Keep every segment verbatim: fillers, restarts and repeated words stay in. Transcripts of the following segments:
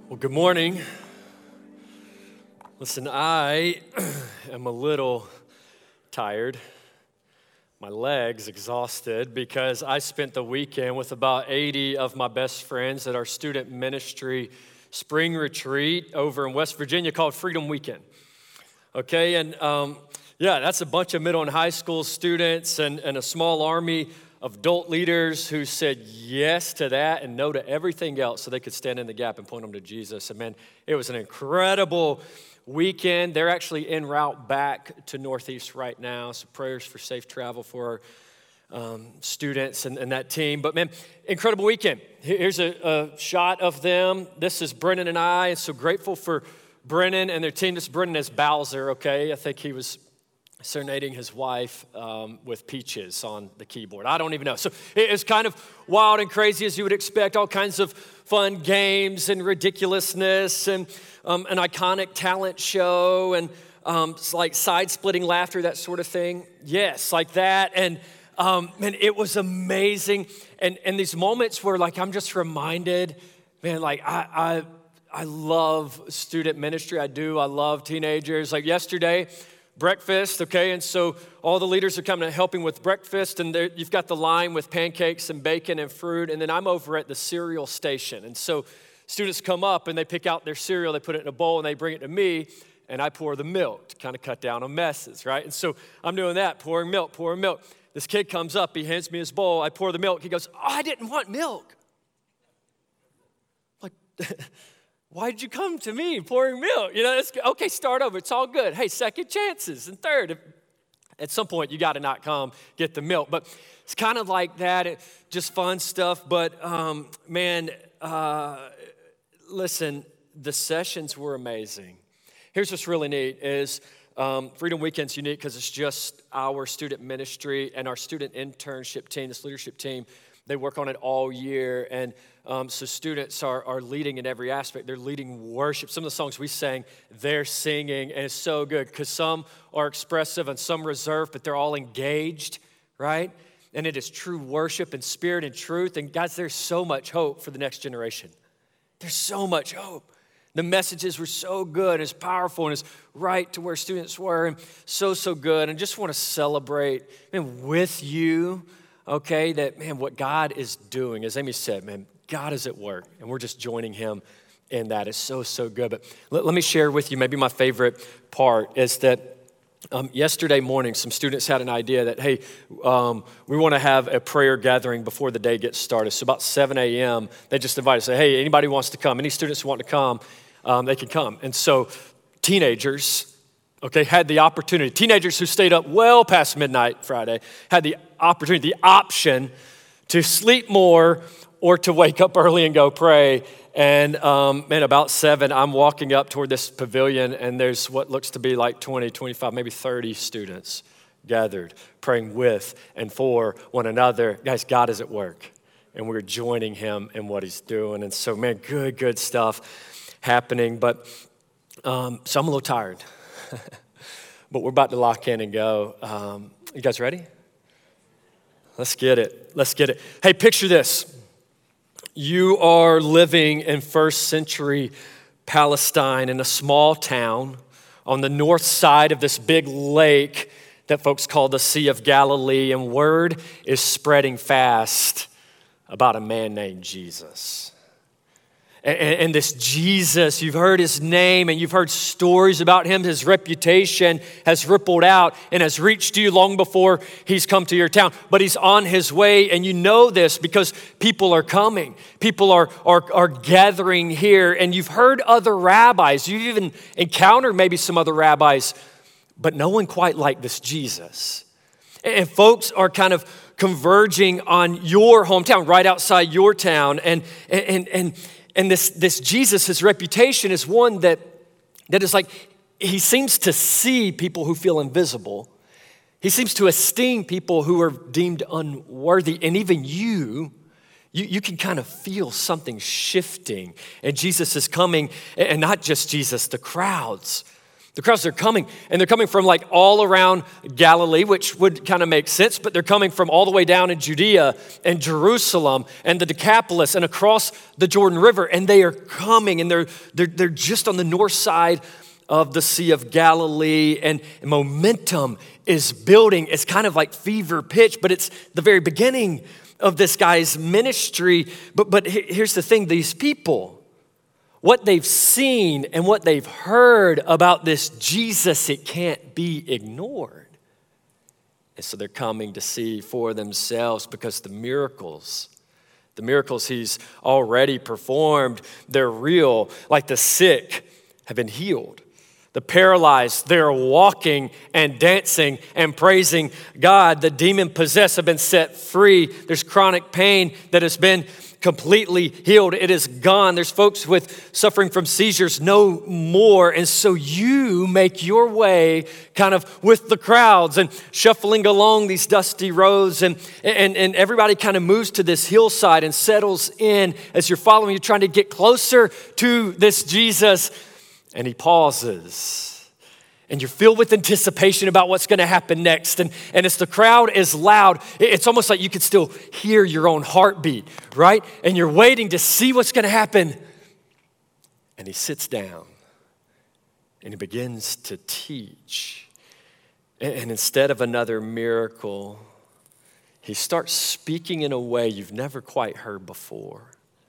Well, good morning. Listen, I am a little tired. My legs exhausted because I spent the weekend with about eighty of my best friends at our student ministry spring retreat over in West Virginia called Freedom Weekend. Okay, and um, yeah, that's a bunch of middle and high school students and, and a small army of adult leaders who said yes to that and no to everything else so they could stand in the gap and point them to Jesus. And man, it was an incredible weekend. They're actually en route back to Northeast right now, so prayers for safe travel for our um, students and, and that team. But man, incredible weekend. Here's a, a shot of them. This is Brennan and I, and so grateful for Brennan and their team. This Brennan is Bowser, okay? I think he was serenading his wife um, with Peaches on the keyboard. I don't even know. So it's kind of wild and crazy as you would expect. All kinds of fun games and ridiculousness and um, an iconic talent show and um, like side-splitting laughter, that sort of thing. Yes, like that. And um, man, it was amazing. And and these moments where like I'm just reminded, man, like I I I love student ministry. I do. I love teenagers. Like yesterday, breakfast, okay, and so all the leaders are coming and helping with breakfast, and you've got the line with pancakes and bacon and fruit, and then I'm over at the cereal station, and so students come up and they pick out their cereal, they put it in a bowl, and they bring it to me, and I pour the milk to kind of cut down on messes, right? And so I'm doing that, pouring milk, pouring milk. This kid comes up, he hands me his bowl, I pour the milk, he goes, oh, I didn't want milk. Like, why did you come to me pouring milk? You know, it's, okay, start over. It's all good. Hey, second chances and third. At some point, you got to not come get the milk. But it's kind of like that, it, just fun stuff. But, um, man, uh, listen, the sessions were amazing. Here's what's really neat is um, Freedom Weekend's unique because it's just our student ministry and our student internship team, this leadership team. They work on it all year, and um, so students are, are leading in every aspect. They're leading worship. Some of the songs we sang, they're singing, and it's so good because some are expressive and some reserved, but they're all engaged, right? And it is true worship and spirit and truth. And guys, there's so much hope for the next generation. There's so much hope. The messages were so good, it's powerful, and it's right to where students were, and so, so good. And just want to celebrate, man, with you. Okay, that, man, what God is doing, as Amy said, man, God is at work, and we're just joining him in that. It's so, so good. But let, let me share with you, maybe my favorite part is that um, yesterday morning, some students had an idea that, hey, um, we want to have a prayer gathering before the day gets started. So about seven a.m., they just invited, say, hey, anybody who wants to come, any students who want to come, um, they can come. And so teenagers, okay, had the opportunity. Teenagers who stayed up well past midnight Friday had the opportunity, the option to sleep more or to wake up early and go pray. And um, man, about seven, I'm walking up toward this pavilion, and there's what looks to be like twenty, twenty-five, maybe thirty students gathered, praying with and for one another. Guys, God is at work, and we're joining him in what he's doing. And so, man, good, good stuff happening. But um, so I'm a little tired. But we're about to lock in and go. Um, you guys ready? Let's get it. Let's get it. Hey, picture this. You are living in first century Palestine in a small town on the north side of this big lake that folks call the Sea of Galilee, and word is spreading fast about a man named Jesus. And, and this Jesus, you've heard his name and you've heard stories about him. His reputation has rippled out and has reached you long before he's come to your town. But he's on his way, and you know this because people are coming. People are, are, are gathering here, and you've heard other rabbis. You've even encountered maybe some other rabbis, but no one quite like this Jesus. And folks are kind of converging on your hometown, right outside your town, and and and And this, this Jesus, his reputation is one that, that is like, he seems to see people who feel invisible. He seems to esteem people who are deemed unworthy. And even you, you, you can kind of feel something shifting. And Jesus is coming, and not just Jesus, the crowds. The crowds are coming, and they're coming from like all around Galilee, which would kind of make sense, but they're coming from all the way down in Judea and Jerusalem and the Decapolis and across the Jordan River, and they are coming, and they're, they're, they're just on the north side of the Sea of Galilee, and momentum is building. It's kind of like fever pitch, but it's the very beginning of this guy's ministry. But, but here's the thing, these people, what they've seen and what they've heard about this Jesus, it can't be ignored. And so they're coming to see for themselves because the miracles, the miracles he's already performed, they're real. Like the sick have been healed. The paralyzed, they're walking and dancing and praising God. The demon-possessed have been set free. There's chronic pain that has been completely healed. It is gone. There's folks with suffering from seizures no more. And so you make your way kind of with the crowds and shuffling along these dusty roads. And, and, and everybody kind of moves to this hillside and settles in as you're following. You're trying to get closer to this Jesus. And he pauses. And you're filled with anticipation about what's going to happen next. And, and as the crowd is loud, it's almost like you can still hear your own heartbeat, right? And you're waiting to see what's going to happen. And he sits down and he begins to teach. And, and instead of another miracle, he starts speaking in a way you've never quite heard before.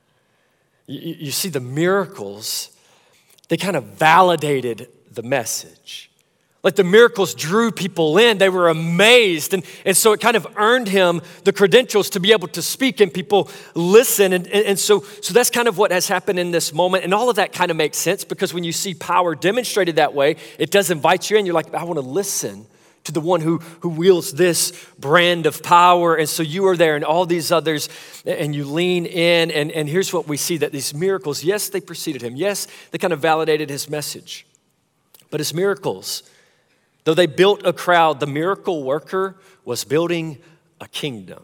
You, you see, the miracles, they kind of validated the message. Like the miracles drew people in. They were amazed. And, and so it kind of earned him the credentials to be able to speak and people listen. And, and, and so, so that's kind of what has happened in this moment. And all of that kind of makes sense because when you see power demonstrated that way, it does invite you in. You're like, I want to listen to the one who, who wields this brand of power. And so you are there and all these others, and you lean in. And, and here's what we see, that these miracles, yes, they preceded him. Yes, they kind of validated his message. But his miracles, though they built a crowd, the miracle worker was building a kingdom.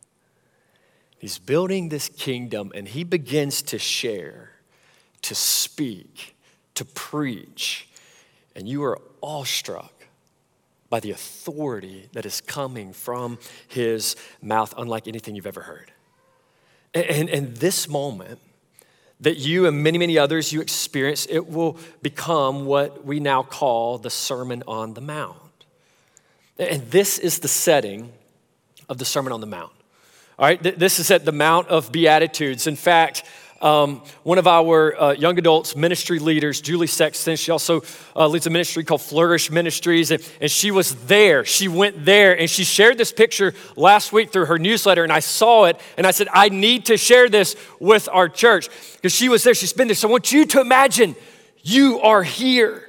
He's building this kingdom, and he begins to share, to speak, to preach. And you are awestruck by the authority that is coming from his mouth, unlike anything you've ever heard. And in this moment that you and many, many others you experience, it will become what we now call the Sermon on the Mount. And this is the setting of the Sermon on the Mount. All right, this is at the Mount of Beatitudes. In fact, Um, one of our uh, young adults ministry leaders, Julie Sexton, she also uh, leads a ministry called Flourish Ministries, and, and she was there. She went there, and she shared this picture last week through her newsletter, and I saw it, and I said, I need to share this with our church, because she was there, she's been there. So I want you to imagine you are here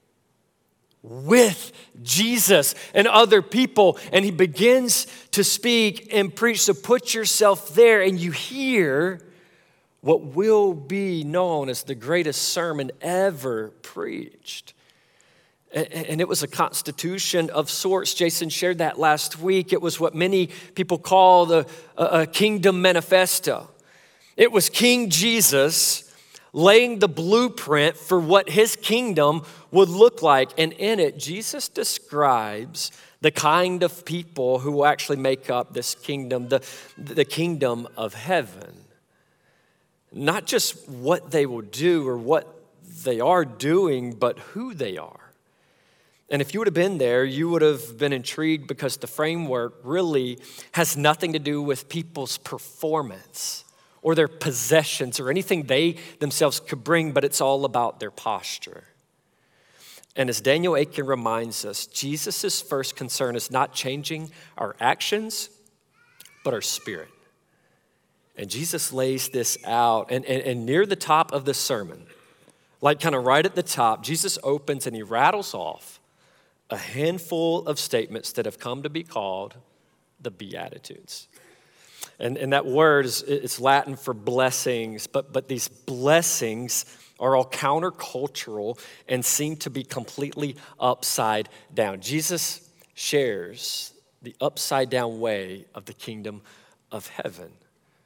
with Jesus and other people, and he begins to speak and preach. So put yourself there, and you hear what will be known as the greatest sermon ever preached. And it was a constitution of sorts. Jason shared that last week. It was what many people call the a kingdom manifesto. It was King Jesus laying the blueprint for what his kingdom would look like. And in it, Jesus describes the kind of people who will actually make up this kingdom, the, the kingdom of heaven. Not just what they will do or what they are doing, but who they are. And if you would have been there, you would have been intrigued because the framework really has nothing to do with people's performance or their possessions or anything they themselves could bring, but it's all about their posture. And as Daniel Akin reminds us, Jesus' first concern is not changing our actions, but our spirit. And Jesus lays this out, and, and, and near the top of the sermon, like kind of right at the top, Jesus opens and he rattles off a handful of statements that have come to be called the Beatitudes. And, and that word is it's Latin for blessings, but, but these blessings are all countercultural and seem to be completely upside down. Jesus shares the upside down way of the kingdom of heaven.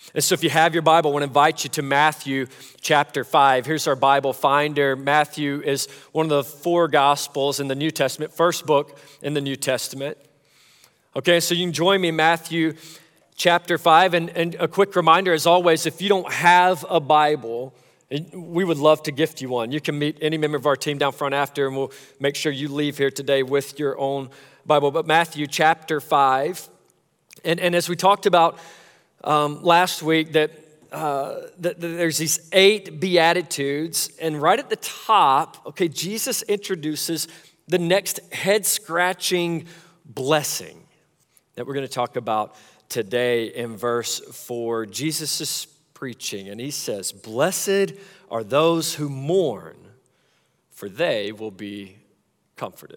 And so if you have your Bible, I want to invite you to Matthew chapter five. Here's our Bible finder. Matthew is one of the four Gospels in the New Testament, first book in the New Testament. Okay, so you can join me in Matthew chapter five. And, and a quick reminder, as always, if you don't have a Bible, we would love to gift you one. You can meet any member of our team down front after, and we'll make sure you leave here today with your own Bible. But Matthew chapter five, and, and as we talked about Um, last week that, uh, that, that there's these eight Beatitudes, and right at the top, okay, Jesus introduces the next head-scratching blessing that we're going to talk about today in verse four. Jesus is preaching, and he says, "Blessed are those who mourn, for they will be comforted."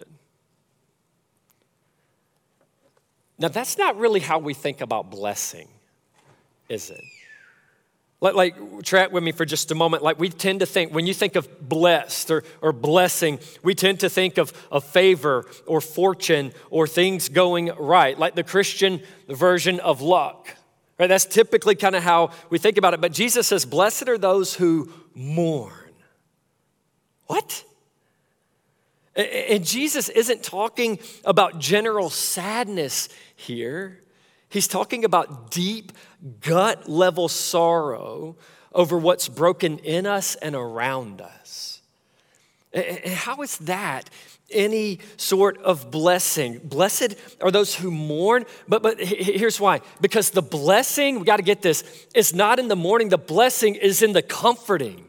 Now, that's not really how we think about blessing, is it? Like, like, track with me for just a moment. Like, we tend to think, when you think of blessed or, or blessing, we tend to think of, of favor or fortune or things going right, like the Christian version of luck. Right? That's typically kind of how we think about it. But Jesus says, "Blessed are those who mourn." What? And Jesus isn't talking about general sadness here. He's talking about deep gut level sorrow over what's broken in us and around us. And how is that any sort of blessing? Blessed are those who mourn, but, but here's why. Because the blessing, we got to get this, is not in the mourning. The blessing is in the comforting.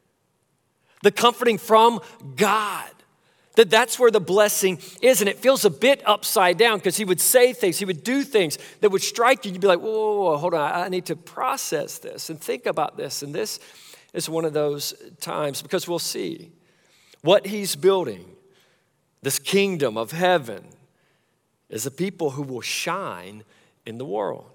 The comforting from God. That that's where the blessing is, and it feels a bit upside down because he would say things, he would do things that would strike you. You'd be like, whoa, whoa, whoa, hold on, I need to process this and think about this. And this is one of those times because we'll see what he's building, this kingdom of heaven, is a people who will shine in the world.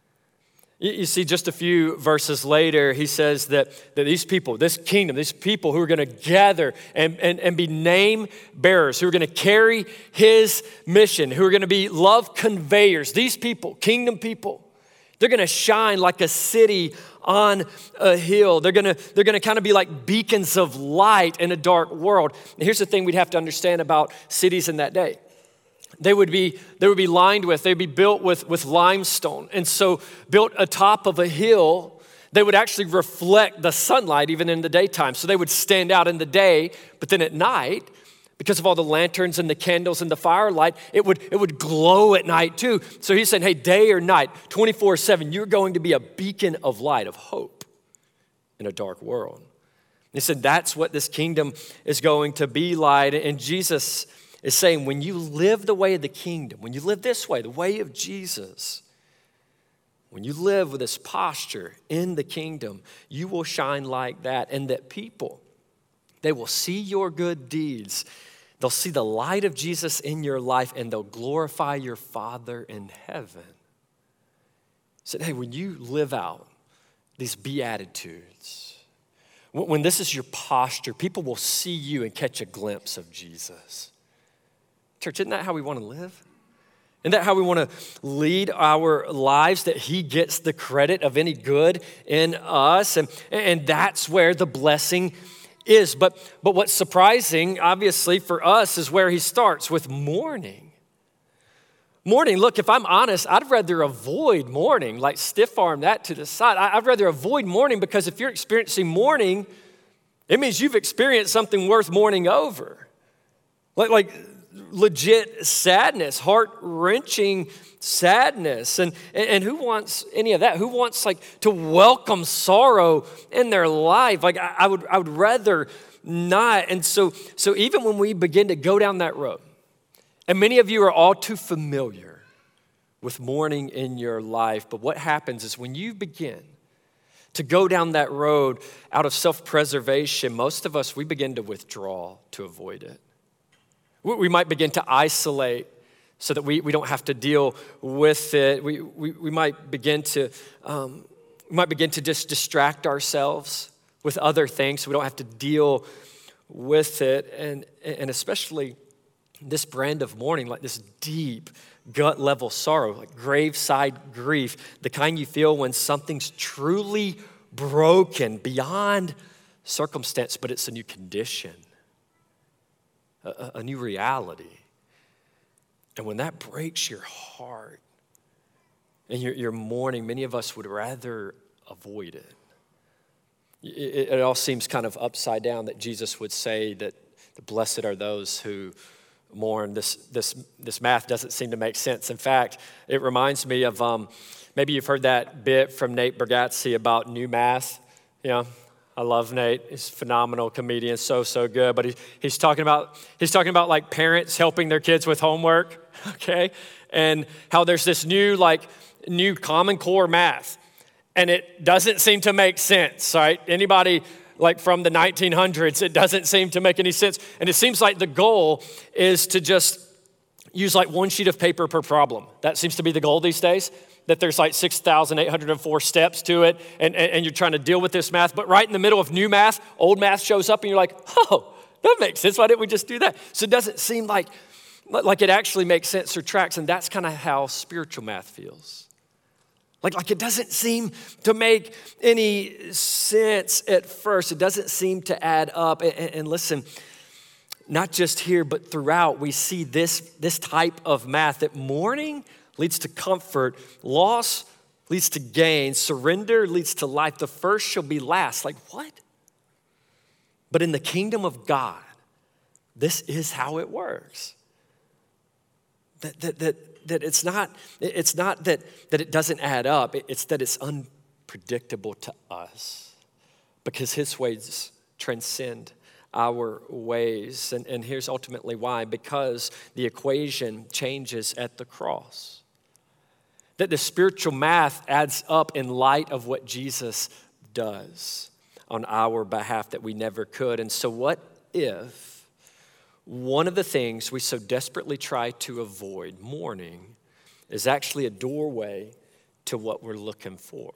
You see, just a few verses later, he says that, that these people, this kingdom, these people who are going to gather and, and, and be name bearers, who are going to carry his mission, who are going to be love conveyors, these people, kingdom people, they're going to shine like a city on a hill. They're going to, they're going to kind of be like beacons of light in a dark world. And here's the thing we'd have to understand about cities in that day. They would be, they would be lined with, they'd be built with, with limestone. And so built atop of a hill, they would actually reflect the sunlight even in the daytime. So they would stand out in the day, but then at night, because of all the lanterns and the candles and the firelight, it would, it would glow at night too. So he's saying, hey, day or night, twenty-four seven, you're going to be a beacon of light, of hope in a dark world. He said that's what this kingdom is going to be like. And Jesus is saying when you live the way of the kingdom, when you live this way, the way of Jesus, when you live with this posture in the kingdom, you will shine like that. And that people, they will see your good deeds. They'll see the light of Jesus in your life and they'll glorify your Father in heaven. He said, hey, when you live out these Beatitudes, when this is your posture, people will see you and catch a glimpse of Jesus. Church, isn't that how we want to live? Isn't that how we want to lead our lives, that he gets the credit of any good in us? And, and that's where the blessing is. But, but what's surprising, obviously, for us is where he starts with mourning. Mourning, look, if I'm honest, I'd rather avoid mourning, like stiff arm that to the side. I'd rather avoid mourning because if you're experiencing mourning, it means you've experienced something worth mourning over. Like, like legit sadness, heart-wrenching sadness. And, and who wants any of that? Who wants like to welcome sorrow in their life? Like I, I would I would rather not. And so, so even when we begin to go down that road, and many of you are all too familiar with mourning in your life, but what happens is when you begin to go down that road out of self-preservation, most of us, we begin to withdraw to avoid it. We might begin to isolate so that we, we don't have to deal with it. We, we, we might begin to um, we might begin to just distract ourselves with other things so we don't have to deal with it. And, and especially this brand of mourning, like this deep gut level sorrow, like graveside grief, the kind you feel when something's truly broken beyond circumstance, but it's a new condition, a, a new reality. And when that breaks your heart and you're, you're mourning, many of us would rather avoid it. it. It all seems kind of upside down that Jesus would say that the blessed are those who mourn. This, this, this math doesn't seem to make sense. In fact, it reminds me of, um, maybe you've heard that bit from Nate Bargatze about new math. You know, I love Nate. He's a phenomenal comedian, so, so good. But he, he's talking about, he's talking about like parents helping their kids with homework, okay? And how there's this new, like, new Common Core math. And it doesn't seem to make sense, right? Anybody like from the nineteen hundreds, it doesn't seem to make any sense. And it seems like the goal is to just use like one sheet of paper per problem. That seems to be the goal these days, that there's like six thousand eight hundred four steps to it, and, and, and you're trying to deal with this math. But right in the middle of new math, old math shows up, and you're like, oh, that makes sense. Why didn't we just do that? So it doesn't seem like, like it actually makes sense or tracks, and that's kind of how spiritual math feels. Like, like it doesn't seem to make any sense at first. It doesn't seem to add up. And, and listen, not just here, but throughout, we see this, this type of math, that mourning leads to comfort, loss leads to gain, surrender leads to life. The first shall be last. Like, what? But in the kingdom of God, this is how it works. That, that, that, that it's not, it's not that, that it doesn't add up. It's that it's unpredictable to us because his ways transcend our ways. And, and here's ultimately why. Because the equation changes at the cross. That the spiritual math adds up in light of what Jesus does on our behalf that we never could. And so what if one of the things we so desperately try to avoid, mourning, is actually a doorway to what we're looking for?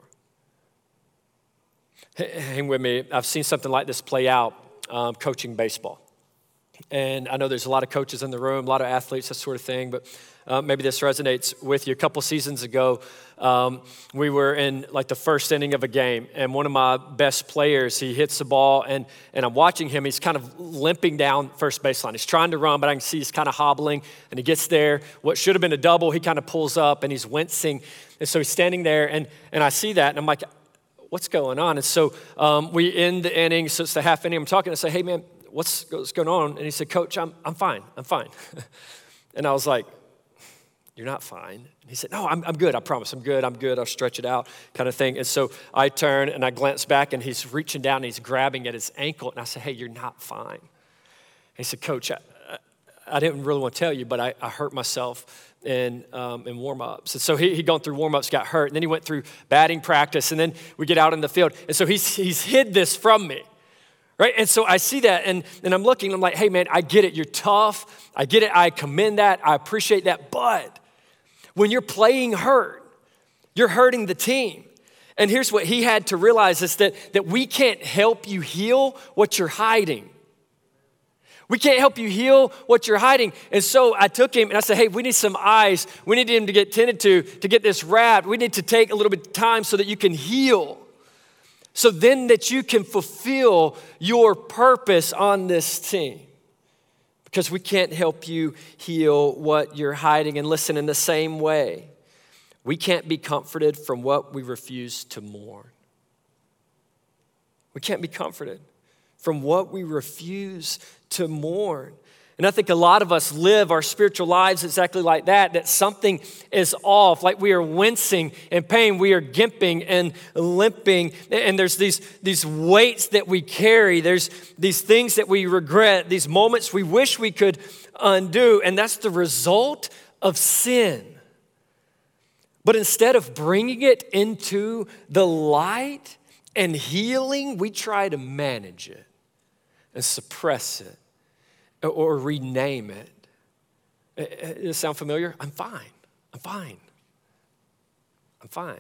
Hang with me. I've seen something like this play out um, coaching baseball. And I know there's a lot of coaches in the room, a lot of athletes, that sort of thing, but uh, maybe this resonates with you. A couple seasons ago, um, we were in like the first inning of a game, and one of my best players, he hits the ball, and, and I'm watching him. He's kind of limping down first baseline. He's trying to run, but I can see he's kind of hobbling, and he gets there. What should have been a double, he kind of pulls up, and he's wincing. And so he's standing there, and, and I see that, and I'm like, what's going on? And so um, we end the inning, so it's the half inning. I'm talking, I say, hey, man, what's, what's going on? And he said, Coach, I'm, I'm fine, I'm fine. And I was like, you're not fine. And he said, no, I'm, I'm good, I promise, I'm good, I'm good, I'll stretch it out, kind of thing. And so I turn and I glance back, and he's reaching down and he's grabbing at his ankle, and I said, hey, you're not fine. And he said, Coach, I, I didn't really want to tell you, but I, I hurt myself in, um, in warm-ups. And so he he gone through warm-ups, got hurt, and then he went through batting practice, and then we get out in the field. And so he's he's hid this from me. Right? And so I see that, and, and I'm looking, I'm like, hey, man, I get it. You're tough. I get it. I commend that. I appreciate that. But when you're playing hurt, you're hurting the team. And here's what he had to realize is that, that we can't help you heal what you're hiding. We can't help you heal what you're hiding. And so I took him and I said, hey, we need some eyes. We need him to get tended to, to get this wrapped. We need to take a little bit of time so that you can heal. So then that you can fulfill your purpose on this team. Because we can't help you heal what you're hiding. And listen, in the same way, we can't be comforted from what we refuse to mourn. We can't be comforted from what we refuse to mourn. And I think a lot of us live our spiritual lives exactly like that, that something is off, like we are wincing in pain, we are gimping and limping, and there's these, these weights that we carry, there's these things that we regret, these moments we wish we could undo, and that's the result of sin. But instead of bringing it into the light and healing, we try to manage it and suppress it. Or rename it. Does it sound familiar? I'm fine. I'm fine. I'm fine.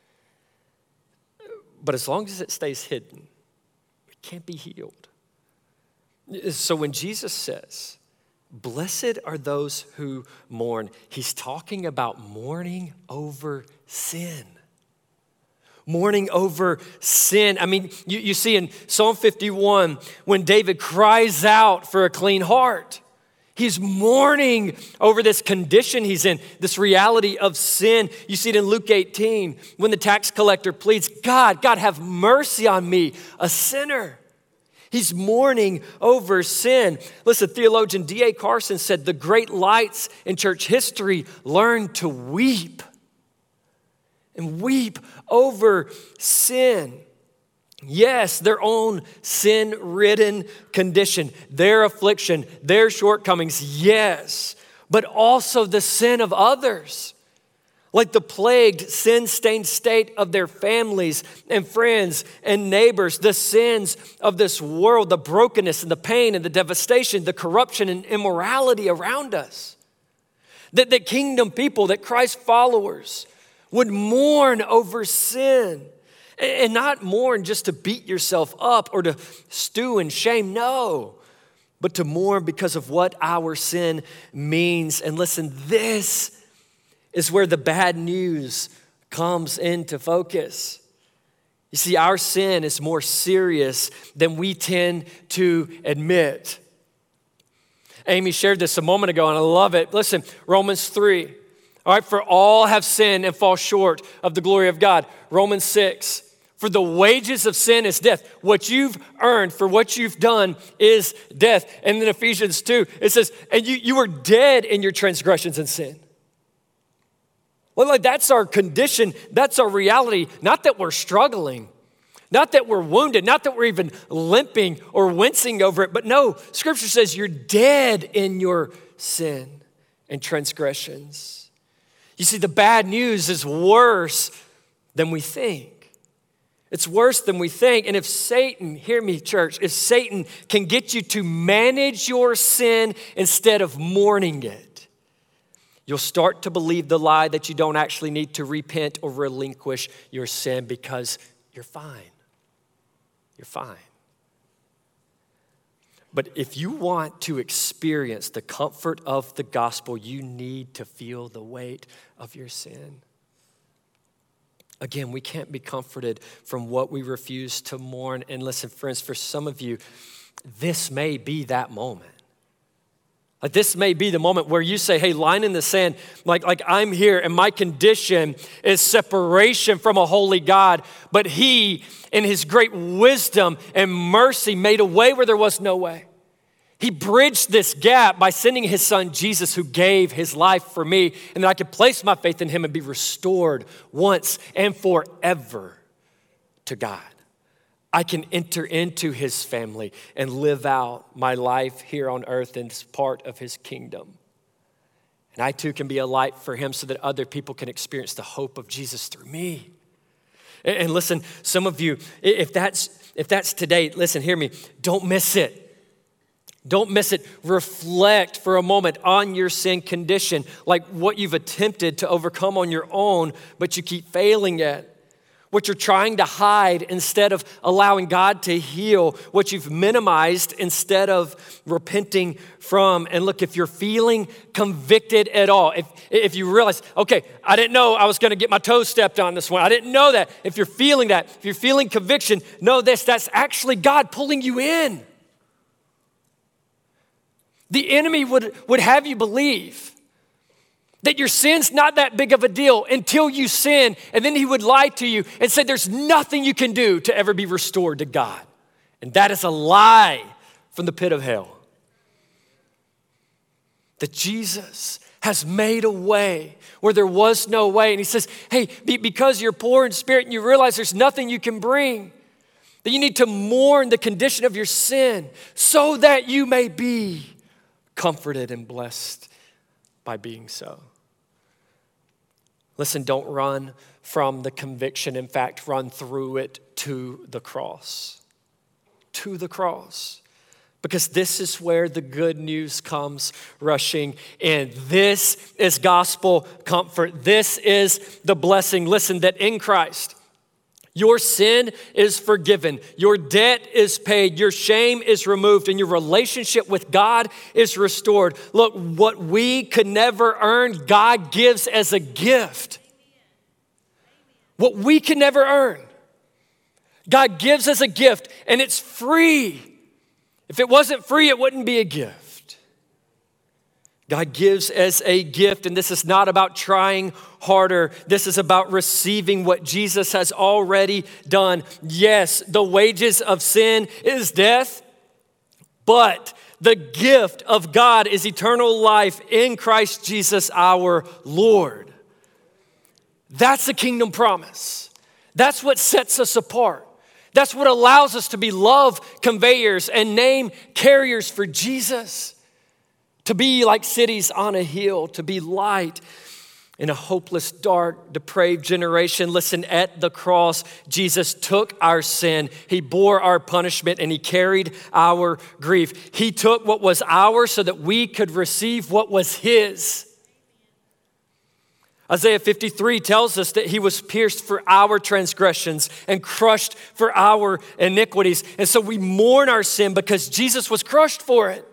But as long as it stays hidden, it can't be healed. So when Jesus says blessed are those who mourn. He's talking about mourning over sin. Mourning over sin. I mean, you, you see in Psalm fifty-one, when David cries out for a clean heart, he's mourning over this condition he's in, this reality of sin. You see it in Luke eighteen, when the tax collector pleads, God, God, have mercy on me, a sinner. He's mourning over sin. Listen, theologian D A Carson said, the great lights in church history learned to weep and weep over sin. Yes, their own sin-ridden condition, their affliction, their shortcomings, yes, but also the sin of others, like the plagued, sin-stained state of their families and friends and neighbors, the sins of this world, the brokenness and the pain and the devastation, the corruption and immorality around us. That the kingdom people, that Christ followers would mourn over sin. And not mourn just to beat yourself up or to stew in shame, no. But to mourn because of what our sin means. And listen, this is where the bad news comes into focus. You see, our sin is more serious than we tend to admit. Amy shared this a moment ago, and I love it. Listen, Romans three. All right, for all have sinned and fall short of the glory of God. Romans six, for the wages of sin is death. What you've earned for what you've done is death. And then Ephesians two, it says, and you, you were dead in your transgressions and sin. Well, like that's our condition. That's our reality. Not that we're struggling. Not that we're wounded. Not that we're even limping or wincing over it. But no, Scripture says you're dead in your sin and transgressions. You see, the bad news is worse than we think. It's worse than we think. And if Satan, hear me, church, if Satan can get you to manage your sin instead of mourning it, you'll start to believe the lie that you don't actually need to repent or relinquish your sin because you're fine. You're fine. But if you want to experience the comfort of the gospel, you need to feel the weight of your sin. Again, we can't be comforted from what we refuse to mourn. And listen, friends, for some of you, this may be that moment. Like this may be the moment where you say, hey, line in the sand, like, like I'm here and my condition is separation from a holy God. But he, in his great wisdom and mercy, made a way where there was no way. He bridged this gap by sending his son, Jesus, who gave his life for me, and that I could place my faith in him and be restored once and forever to God. I can enter into his family and live out my life here on earth as part of his kingdom. And I too can be a light for him so that other people can experience the hope of Jesus through me. And listen, some of you, if that's if that's today, listen, hear me, don't miss it. Don't miss it. Reflect for a moment on your sin condition, like what you've attempted to overcome on your own, but you keep failing at. What you're trying to hide instead of allowing God to heal, what you've minimized instead of repenting from. And look, if you're feeling convicted at all, if, if you realize, okay, I didn't know I was gonna get my toes stepped on this one. I didn't know that. If you're feeling that, if you're feeling conviction, know this, that's actually God pulling you in. The enemy would, would have you believe that your sin's not that big of a deal until you sin, and then he would lie to you and say there's nothing you can do to ever be restored to God. And that is a lie from the pit of hell. That Jesus has made a way where there was no way. And he says, hey, because you're poor in spirit and you realize there's nothing you can bring, that you need to mourn the condition of your sin so that you may be comforted and blessed by being so. Listen, don't run from the conviction. In fact, run through it to the cross. To the cross. Because this is where the good news comes rushing in. This is gospel comfort. This is the blessing. Listen, that in Christ, Your sin is forgiven. Your debt is paid. Your shame is removed, and your relationship with God is restored. Look, what we could never earn, God gives as a gift. What we could never earn, God gives as a gift, and it's free. If it wasn't free, it wouldn't be a gift. God gives as a gift, and this is not about trying harder. This is about receiving what Jesus has already done. Yes, the wages of sin is death, but the gift of God is eternal life in Christ Jesus our Lord. That's the kingdom promise. That's what sets us apart. That's what allows us to be love conveyors and name carriers for Jesus. To be like cities on a hill, to be light in a hopeless, dark, depraved generation. Listen, at the cross, Jesus took our sin. He bore our punishment and he carried our grief. He took what was ours so that we could receive what was his. Isaiah fifty-three tells us that he was pierced for our transgressions and crushed for our iniquities. And so we mourn our sin because Jesus was crushed for it.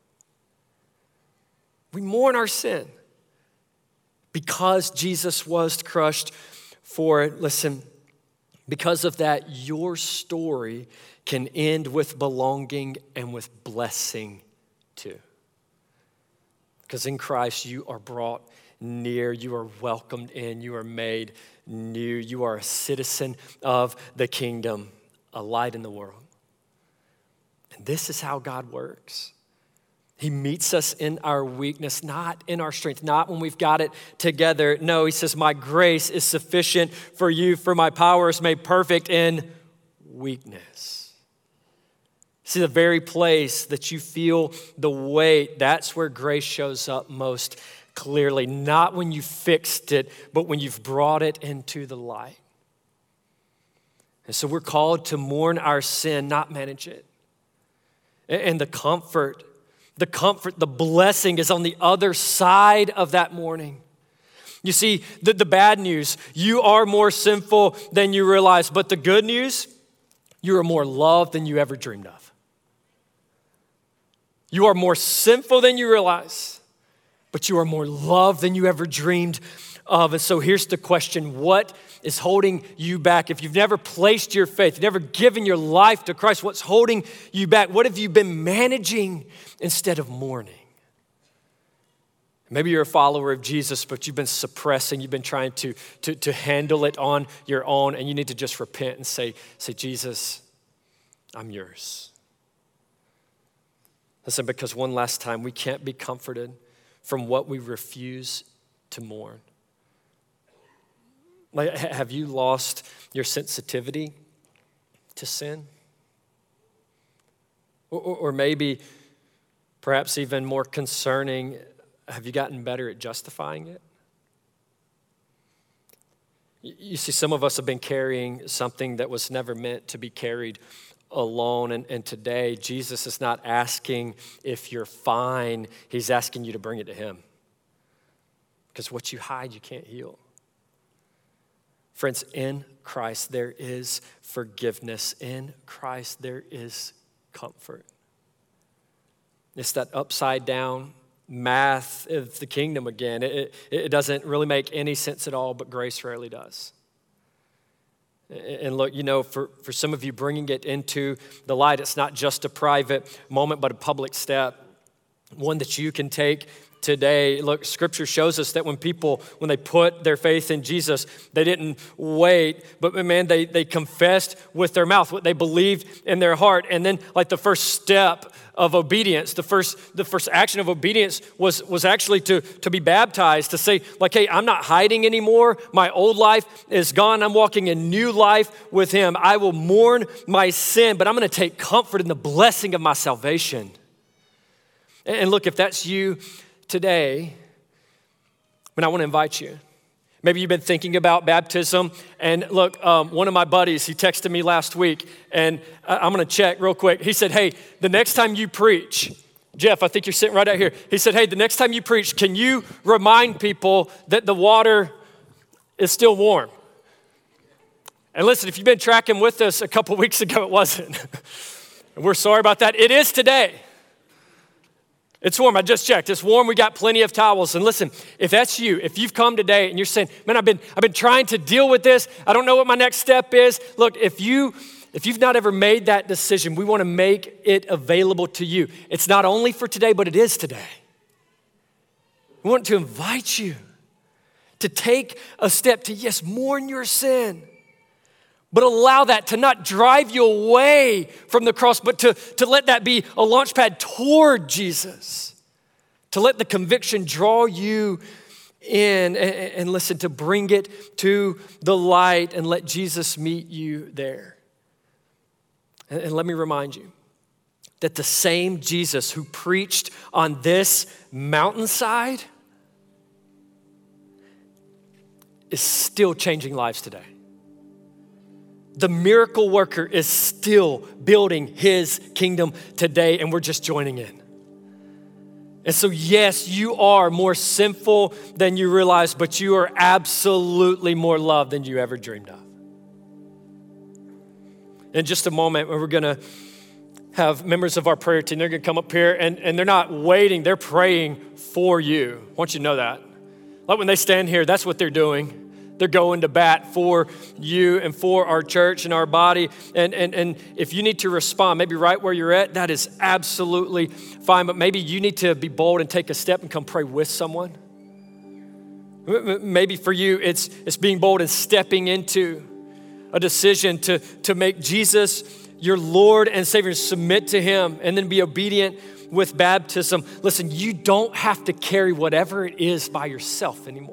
We mourn our sin because Jesus was crushed for it. Listen, because of that, your story can end with belonging and with blessing too. Because in Christ, you are brought near, you are welcomed in, you are made new, you are a citizen of the kingdom, a light in the world. And this is how God works. He meets us in our weakness, not in our strength, not when we've got it together. No, he says, my grace is sufficient for you, for my power is made perfect in weakness. See, the very place that you feel the weight, that's where grace shows up most clearly, not when you fixed it, but when you've brought it into the light. And so we're called to mourn our sin, not manage it. And the comfort, the comfort, the blessing is on the other side of that mourning. You see, the, the bad news, you are more sinful than you realize, but the good news, you are more loved than you ever dreamed of. You are more sinful than you realize, but you are more loved than you ever dreamed of. And so here's the question. What is holding you back? If you've never placed your faith, never given your life to Christ, what's holding you back? What have you been managing instead of mourning? Maybe you're a follower of Jesus, but you've been suppressing, you've been trying to, to, to handle it on your own, and you need to just repent and say, say, Jesus, I'm yours. Listen, because one last time, we can't be comforted from what we refuse to mourn. Like, have you lost your sensitivity to sin? Or, or maybe, perhaps even more concerning, have you gotten better at justifying it? You see, some of us have been carrying something that was never meant to be carried alone. And, and today, Jesus is not asking if you're fine. He's asking you to bring it to him. Because what you hide, you can't heal. Friends, in Christ, there is forgiveness. In Christ, there is comfort. It's that upside down math of the kingdom again. It, it, it doesn't really make any sense at all, but grace rarely does. And look, you know, for, for some of you, bringing it into the light, it's not just a private moment, but a public step, one that you can take today. Look, Scripture shows us that when people, when they put their faith in Jesus, they didn't wait, but man, they, they confessed with their mouth what they believed in their heart. And then like the first step of obedience, the first the first action of obedience was, was actually to, to be baptized, to say like, hey, I'm not hiding anymore. My old life is gone. I'm walking a new life with him. I will mourn my sin, but I'm going to take comfort in the blessing of my salvation. And look, if that's you today, but I want to invite you. Maybe you've been thinking about baptism, and look, um, one of my buddies, he texted me last week, and I'm going to check real quick. He said, hey, the next time you preach, Jeff, I think you're sitting right out here. He said, hey, the next time you preach, can you remind people that the water is still warm? And listen, if you've been tracking with us a couple weeks ago, it wasn't. And we're sorry about that. It is today. It's warm. I just checked. It's warm. We got plenty of towels. And listen, if that's you, if you've come today and you're saying, man, I've been, I've been trying to deal with this. I don't know what my next step is. Look, if, you, if you've not ever made that decision, we want to make it available to you. It's not only for today, but it is today. We want to invite you to take a step to, yes, mourn your sin, but allow that to not drive you away from the cross, but to, to let that be a launch pad toward Jesus. To let the conviction draw you in and, and listen, to bring it to the light and let Jesus meet you there. And, and let me remind you that the same Jesus who preached on this mountainside is still changing lives today. The miracle worker is still building his kingdom today, and we're just joining in. And so, yes, you are more sinful than you realize, but you are absolutely more loved than you ever dreamed of. In just a moment, we're going to have members of our prayer team. They're going to come up here, and, and they're not waiting. They're praying for you. I want you to know that. Like when they stand here, that's what they're doing. They're going to bat for you and for our church and our body. And, and, and if you need to respond, maybe right where you're at, that is absolutely fine. But maybe you need to be bold and take a step and come pray with someone. Maybe for you, it's, it's being bold and stepping into a decision to, to make Jesus your Lord and Savior, submit to him, and then be obedient with baptism. Listen, you don't have to carry whatever it is by yourself anymore.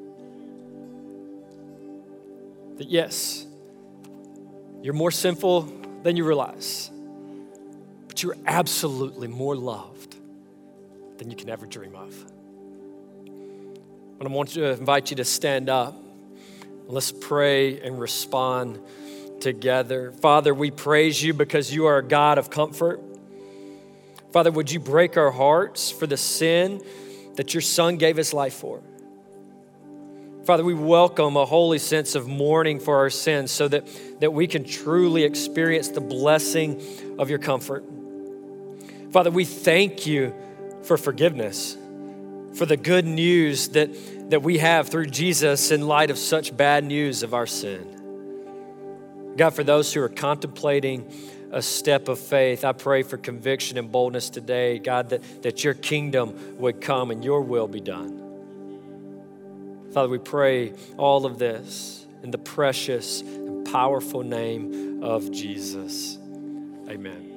That yes, you're more sinful than you realize, but you're absolutely more loved than you can ever dream of. But I want to invite you to stand up. Let's pray and respond together. Father, we praise you because you are a God of comfort. Father, would you break our hearts for the sin that your Son gave his life for? Father, we welcome a holy sense of mourning for our sins so that, that we can truly experience the blessing of your comfort. Father, we thank you for forgiveness, for the good news that, that we have through Jesus in light of such bad news of our sin. God, for those who are contemplating a step of faith, I pray for conviction and boldness today, God, that, that your kingdom would come and your will be done. Father, we pray all of this in the precious and powerful name of Jesus. Amen.